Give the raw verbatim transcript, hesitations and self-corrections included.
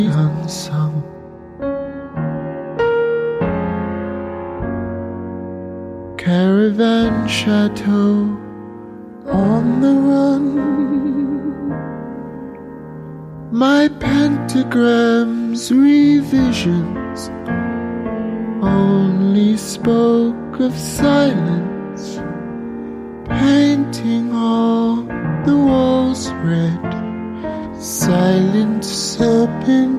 unsung. Caravan chateau on the run. My pentagrams, revisions, only spoke of silence, painting all the walls red. Silent serpent